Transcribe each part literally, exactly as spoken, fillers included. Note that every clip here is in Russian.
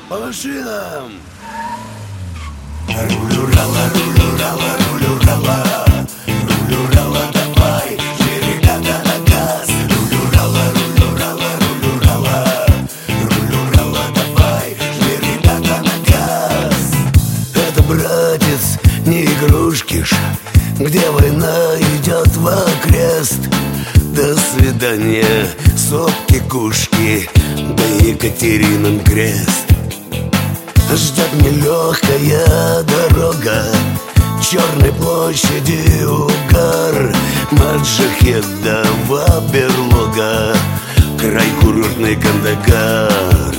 По машинам! Рулю рала, рулю рала, рулю рала, рулю рала, давай, ребята на газ. Рулю рала, рулю рала, рулю рала, рулю рала, давай, ребята на газ. Это, братец, не игрушки ж, где война идет вокрест. До свидания, сопки-кушки, да Екатеринин крест. Ждет нелегкая дорога, Черной площади угар, Маджахедова берлога, край курортный Кандагар.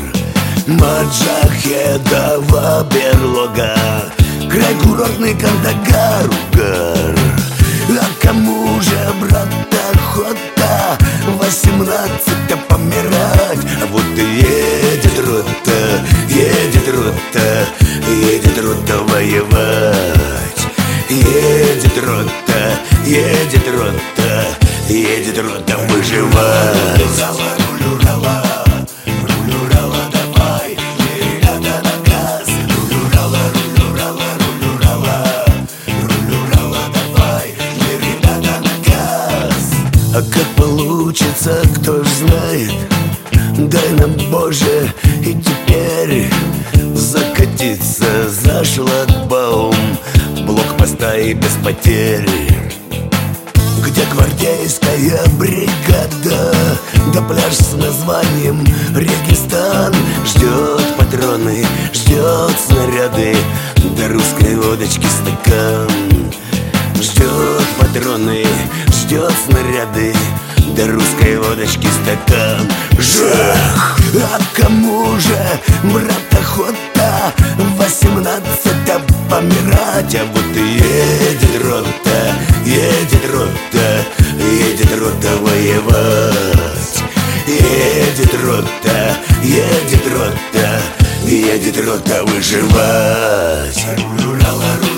Маджахедова берлога, край курортный Кандагар, угар. А кому же, брат, охота восемнадцать-то помирать? А вот и едет рота, едет рота, едет рота воевать. Едет рота, едет рота, едет рота выживать. Рулю рала, рулю рала, давай, ребята на газ. Рулю рала, рулю рала, рулю рала, рулю рала, давай, ребята на газ. А как получится, кто ж знает, дай нам, Боже, и теперь закатиться за шлагбаум, блокпоста и без потерь. Где гвардейская бригада, да пляж с названием Регистан. Ждет патроны, ждет снаряды, до русской водочки стакан. Ждет патроны, ждет снаряды, до русской водочки стакан. Жах! А кому же, брат, охота восемнадцать-то помирать? А вот и едет рота, едет рота, едет рота воевать. Едет рота, едет рота, едет рота выживать. Рулю рала, рулю